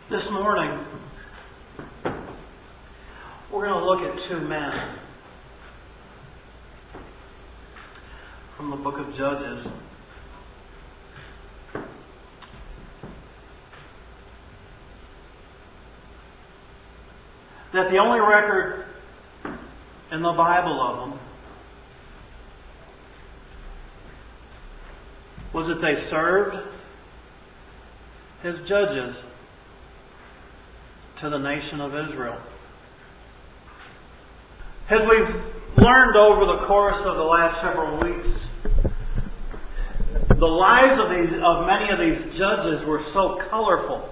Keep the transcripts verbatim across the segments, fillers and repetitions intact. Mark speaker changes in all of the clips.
Speaker 1: This morning, we're going to look at two men from the book of Judges. That the only record in the Bible of them was that they served as judges to the nation of Israel. As we've learned over the course of the last several weeks, the lives of these of many of these judges were so colorful.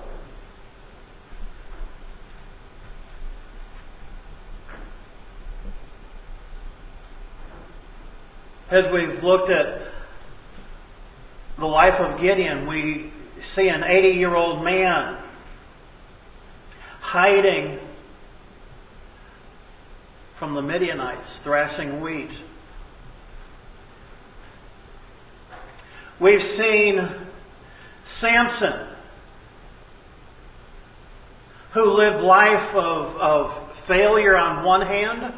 Speaker 1: As we've looked at the life of Gideon, we see an eighty-year-old man hiding from the Midianites, thrashing wheat. We've seen Samson, who lived life of, of failure on one hand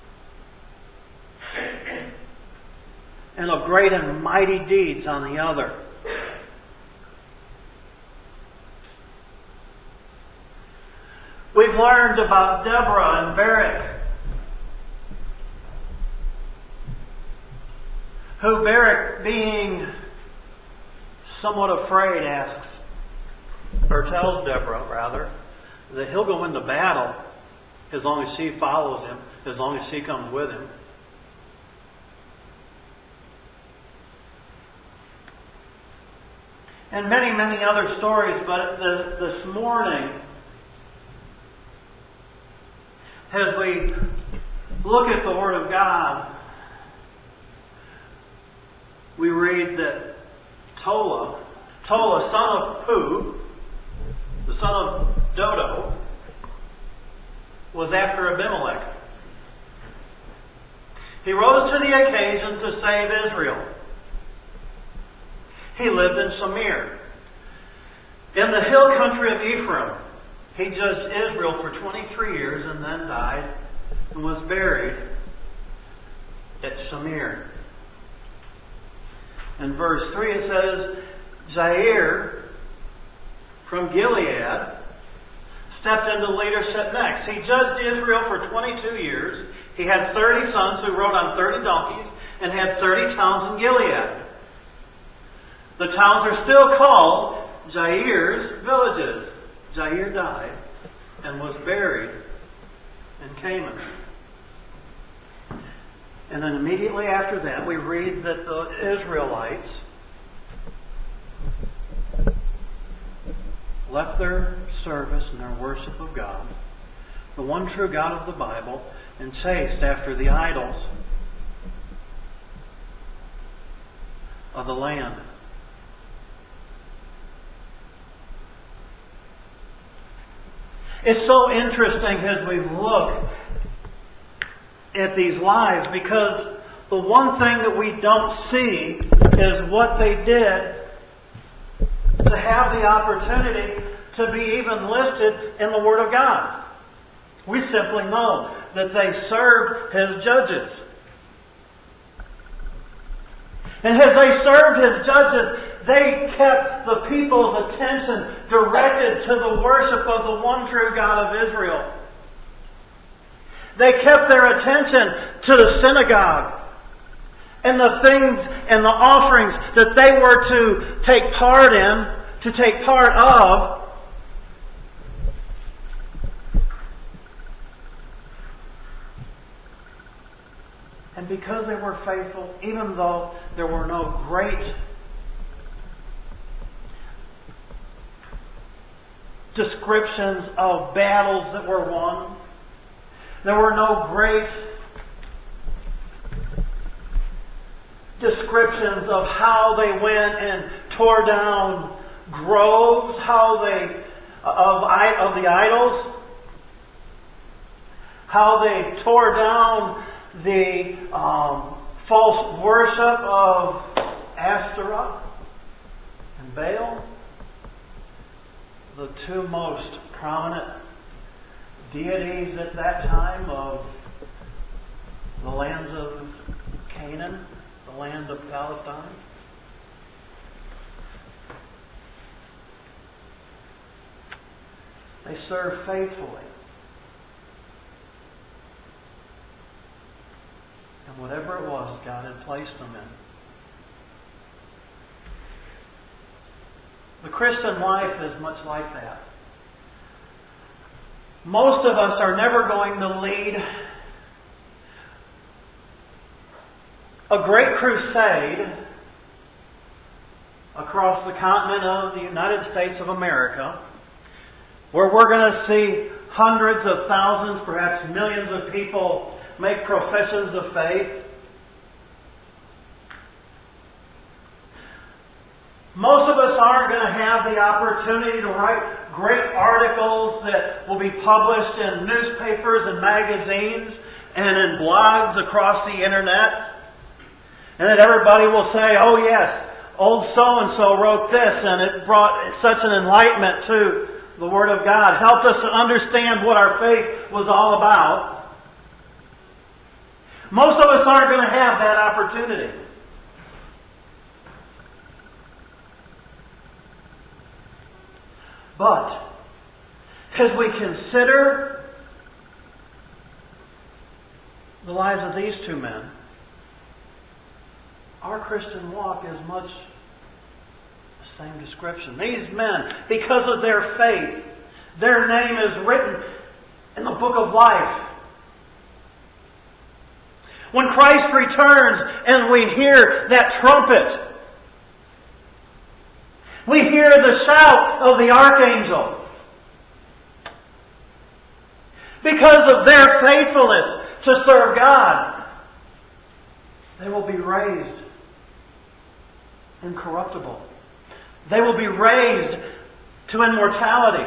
Speaker 1: and of great and mighty deeds on the other. We've learned about Deborah and Barak, who Barak, being somewhat afraid, asks, or tells Deborah, rather, that he'll go into battle as long as she follows him, as long as she comes with him. And many, many other stories, but the, this morning, as we look at the Word of God, we read that Tola, Tola, son of Pu, the son of Dodo, was after Abimelech. He rose to the occasion to save Israel. He lived in Shamir. In the hill country of Ephraim, he judged Israel for twenty-three years and then died and was buried at Shamir. In verse three it says, Jair from Gilead stepped into leadership next. He judged Israel for twenty-two years. He had thirty sons who rode on thirty donkeys and had thirty towns in Gilead. The towns are still called Jair's villages. Jair died and was buried in Canaan. And then immediately after that, we read that the Israelites left their service and their worship of God, the one true God of the Bible, and chased after the idols of the land. It's so interesting as we look at these lives, because the one thing that we don't see is what they did to have the opportunity to be even listed in the Word of God. We simply know that they served as judges. And as they served as judges, they kept the people's attention directed to the worship of the one true God of Israel. They kept their attention to the synagogue and the things and the offerings that they were to take part in, to take part of. And because they were faithful, even though there were no great descriptions of battles that were won, there were no great descriptions of how they went and tore down groves, how they of, of the idols, how they tore down the um, false worship of Ashtoreth and Baal. the two most prominent deities at that time of the lands of Canaan, the land of Palestine. They served faithfully. And whatever it was God had placed them in. The Christian life is much like that. Most of us are never going to lead a great crusade across the continent of the United States of America, where we're going to see hundreds of thousands, perhaps millions of people make professions of faith. Most of us aren't going to have the opportunity to write great articles that will be published in newspapers and magazines and in blogs across the internet. And that everybody will say, oh yes, old so-and-so wrote this and it brought such an enlightenment to the Word of God. Helped us to understand what our faith was all about. Most of us aren't going to have that opportunity. But as we consider the lives of these two men, our Christian walk is much the same description. These men, because of their faith, their name is written in the book of life. When Christ returns and we hear that trumpet, we hear the shout of the archangel. Because of their faithfulness to serve God, they will be raised incorruptible. They will be raised to immortality.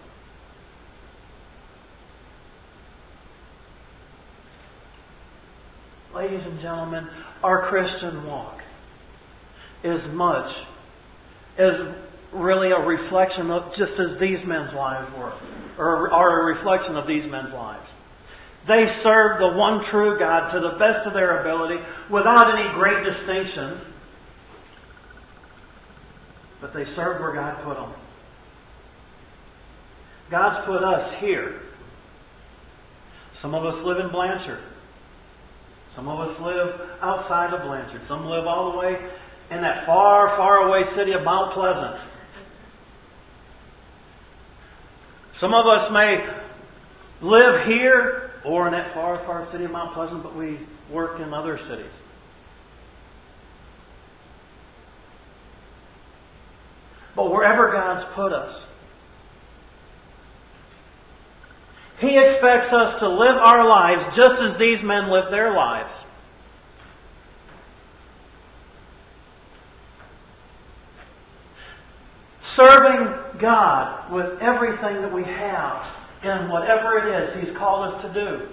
Speaker 1: Ladies and gentlemen, our Christian walk is much is really a reflection of just as these men's lives were, or are a reflection of these men's lives. They served the one true God to the best of their ability without any great distinctions, but they served where God put them. God's put us here. Some of us live in Blanchard. Some of us live outside of Blanchard. Some live all the way in that far, far away city of Mount Pleasant. Some of us may live here or in that far, far city of Mount Pleasant, but we work in other cities. But wherever God's put us, He expects us to live our lives just as these men lived their lives. Serving God with everything that we have in whatever it is He's called us to do.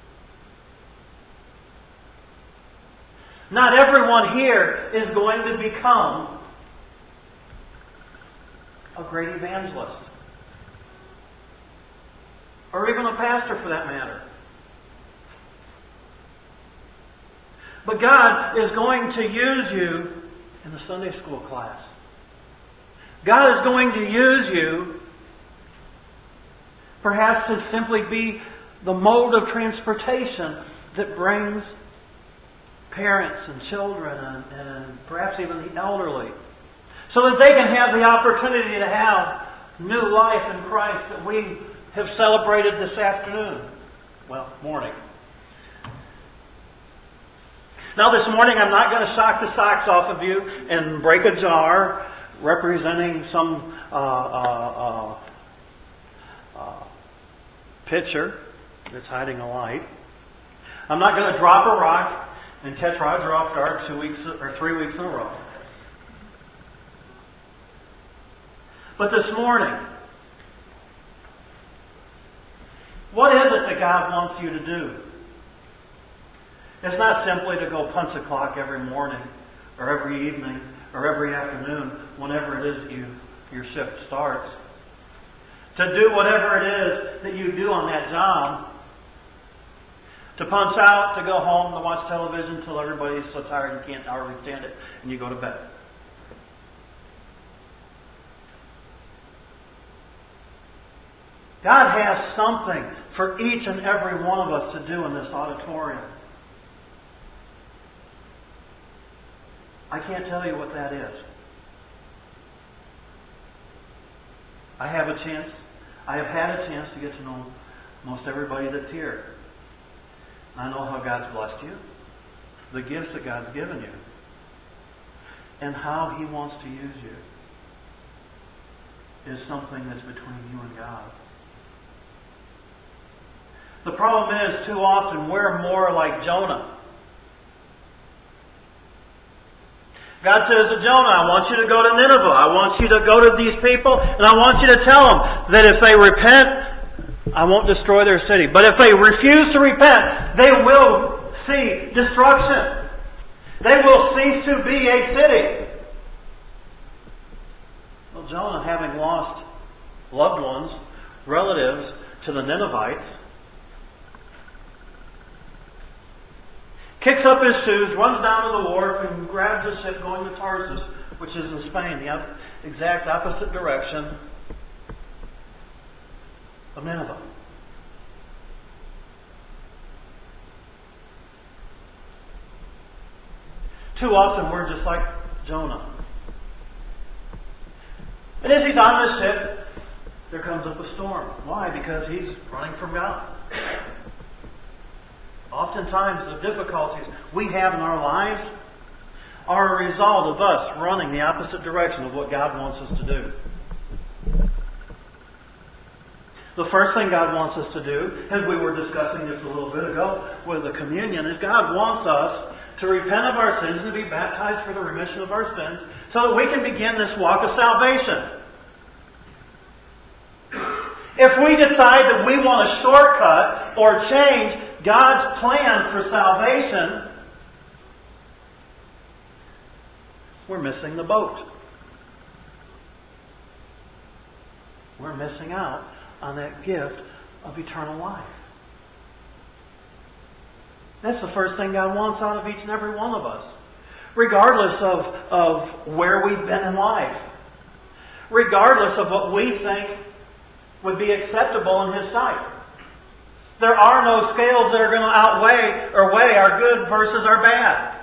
Speaker 1: Not everyone here is going to become a great evangelist. Or even a pastor for that matter. But God is going to use you in the Sunday school class. God is going to use you perhaps to simply be the mode of transportation that brings parents and children and, and perhaps even the elderly, so that they can have the opportunity to have new life in Christ that we have celebrated this afternoon. Well, morning. Now this morning I'm not going to shock the socks off of you and break a jar representing some uh, uh, uh, uh, pitcher that's hiding a light. I'm not going to drop a rock and catch Roger off guard two weeks or three weeks in a row. But this morning, what is it that God wants you to do? It's not simply to go punch a clock every morning or every evening or every afternoon, whenever it is that you, your shift starts. to do whatever it is that you do on that job, to punch out, to go home, to watch television until everybody's so tired you can't hardly stand it, and you go to bed. God has something for each and every one of us to do in this auditorium. I can't tell you what that is. I have a chance, I have had a chance to get to know most everybody that's here. I know how God's blessed you, the gifts that God's given you, and how He wants to use you is something that's between you and God. The problem is, too often, we're more like Jonah. God says to Jonah, I want you to go to Nineveh. I want you to go to these people, and I want you to tell them that if they repent, I won't destroy their city. But if they refuse to repent, they will see destruction. They will cease to be a city. Well, Jonah, having lost loved ones, relatives to the Ninevites, kicks up his shoes, runs down to the wharf, and grabs a ship going to Tarsus, which is in Spain, the exact opposite direction of Nineveh. Too often we're just like Jonah. And as he's on the ship, there comes up a storm. Why? Because he's running from God. Oftentimes the difficulties we have in our lives are a result of us running the opposite direction of what God wants us to do. The first thing God wants us to do, as we were discussing just a little bit ago with the communion, is God wants us to repent of our sins and to be baptized for the remission of our sins so that we can begin this walk of salvation. If we decide that we want a shortcut or change God's plan for salvation, we're missing the boat. We're missing out on that gift of eternal life. That's the first thing God wants out of each and every one of us. Regardless of, of where we've been in life. Regardless of what we think would be acceptable in His sight. There are no scales that are going to outweigh or weigh our good versus our bad.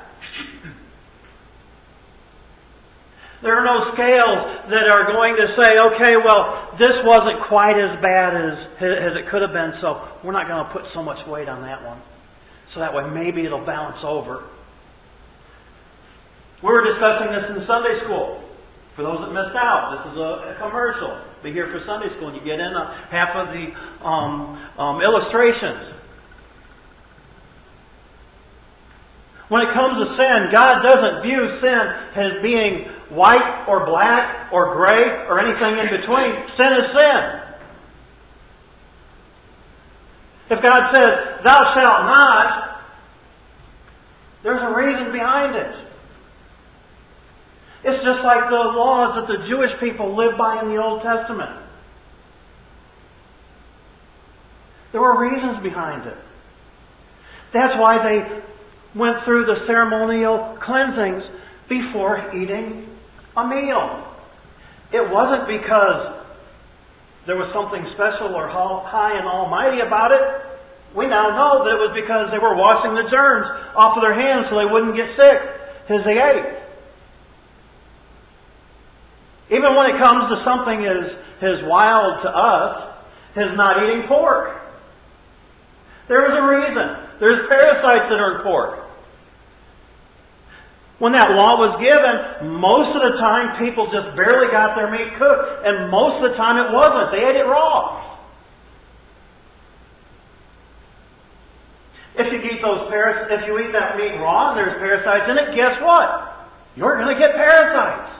Speaker 1: There are no scales that are going to say, okay, well, this wasn't quite as bad as, as it could have been, so we're not going to put so much weight on that one. So that way maybe it'll balance over. We were discussing this in Sunday school. For those that missed out, this is a, a commercial. Be here for Sunday school and you get in a, half of the um, um, illustrations. When it comes to sin, God doesn't view sin as being white or black or gray or anything in between. Sin is sin. If God says, thou shalt not, there's a reason behind it. It's just like the laws that the Jewish people lived by in the Old Testament. There were reasons behind it. That's why they went through the ceremonial cleansings before eating a meal. It wasn't because there was something special or high and almighty about it. We now know that it was because they were washing the germs off of their hands so they wouldn't get sick as they ate. Even when it comes to something as, as wild to us as not eating pork. There is a reason. There's parasites that are in pork. When that law was given, most of the time people just barely got their meat cooked. And most of the time it wasn't. They ate it raw. If you eat those paras- if you eat that meat raw and there's parasites in it, guess what? You're going to get parasites.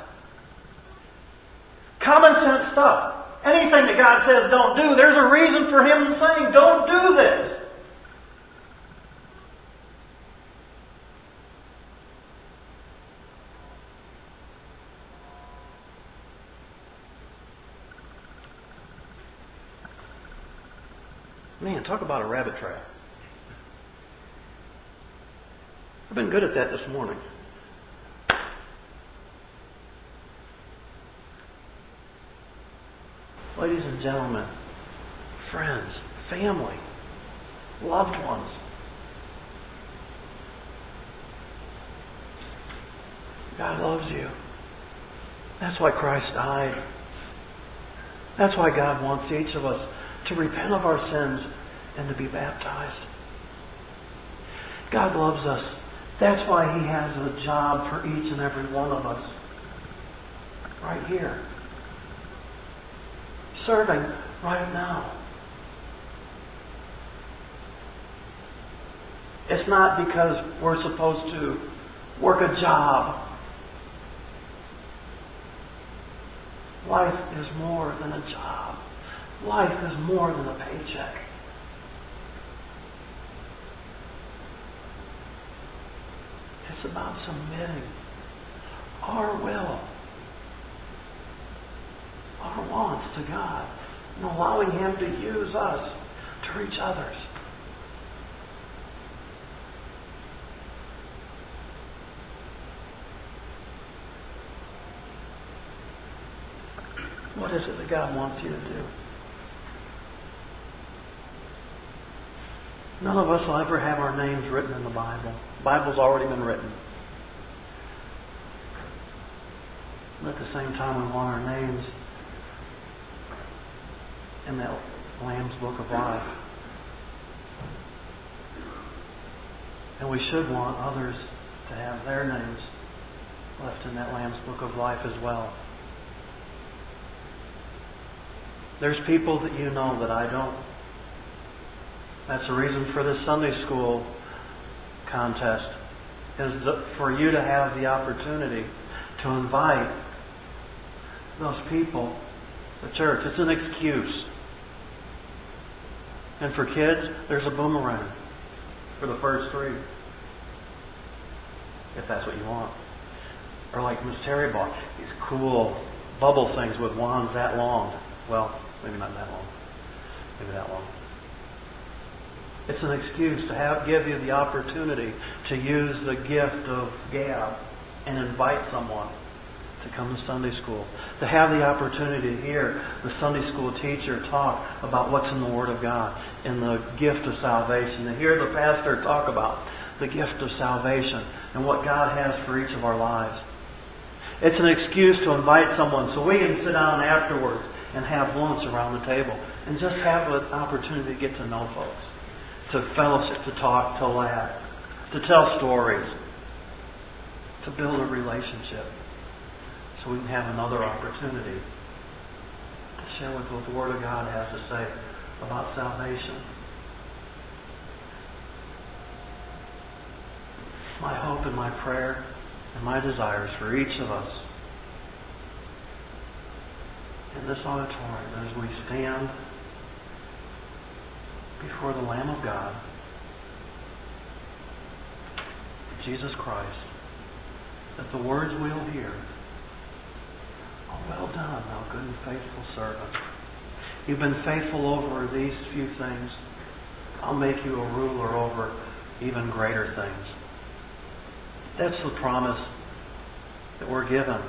Speaker 1: Common sense stuff. Anything that God says don't do, there's a reason for Him saying don't do this. Man, talk about a rabbit trap. I've been good at that this morning. Ladies and gentlemen, friends, family, loved ones. God loves you. That's why Christ died. That's why God wants each of us to repent of our sins and to be baptized. God loves us. That's why He has a job for each and every one of us. Right here. Serving right now. It's not because we're supposed to work a job. Life is more than a job. Life is more than a paycheck. It's about submitting our will, our wants to God, and allowing Him to use us to reach others. What is it that God wants you to do? None of us will ever have our names written in the Bible. The Bible's already been written. But at the same time, we want our names in that Lamb's Book of Life. And we should want others to have their names left in that Lamb's Book of Life as well. There's people that you know that I don't. That's the reason for this Sunday school contest, is for you to have the opportunity to invite those people to church. It's an excuse. And for kids, there's a boomerang for the first three, if that's what you want. Or like Miss Terry bought these cool bubble things with wands that long. Well, maybe not that long. Maybe that long. It's an excuse to have give you the opportunity to use the gift of gab and invite someone to come to Sunday school. To have the opportunity to hear the Sunday school teacher talk about what's in the Word of God and the gift of salvation. To hear the pastor talk about the gift of salvation and what God has for each of our lives. It's an excuse to invite someone so we can sit down afterwards and have lunch around the table and just have an opportunity to get to know folks. To fellowship, to talk, to laugh, to tell stories, to build a relationship, so we can have another opportunity to share with what the Word of God has to say about salvation. My hope and my prayer and my desires for each of us in this auditorium as we stand before the Lamb of God, Jesus Christ, that the words we'll hear, "Oh, well done, thou good and faithful servant. You've been faithful over these few things. I'll make you a ruler over even greater things." That's the promise that we're given.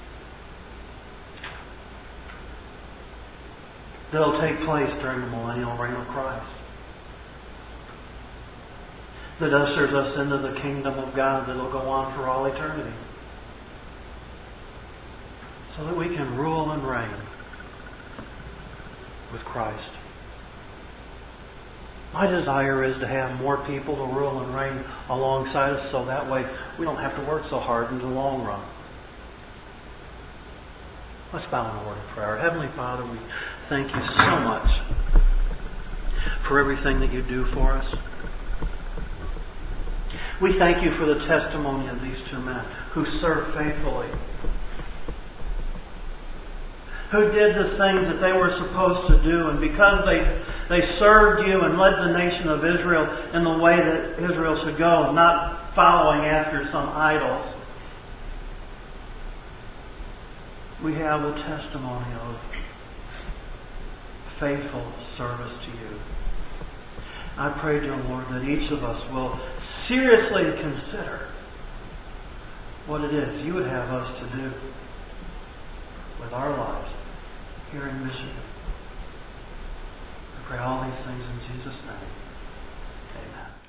Speaker 1: That'll take place during the millennial reign of Christ. That ushers us into the kingdom of God that'll go on for all eternity. So that we can rule and reign with Christ. My desire is to have more people to rule and reign alongside us, so that way we don't have to work so hard in the long run. Let's bow in a word of prayer. Heavenly Father, we thank you so much for everything that you do for us. We thank you for the testimony of these two men who served faithfully, who did the things that they were supposed to do, and because they they served you and led the nation of Israel in the way that Israel should go, not following after some idols, we have the testimony of faithful service to you. I pray, dear Lord, that each of us will seriously consider what it is you would have us to do with our lives here in Michigan. I pray all these things in Jesus' name. Amen.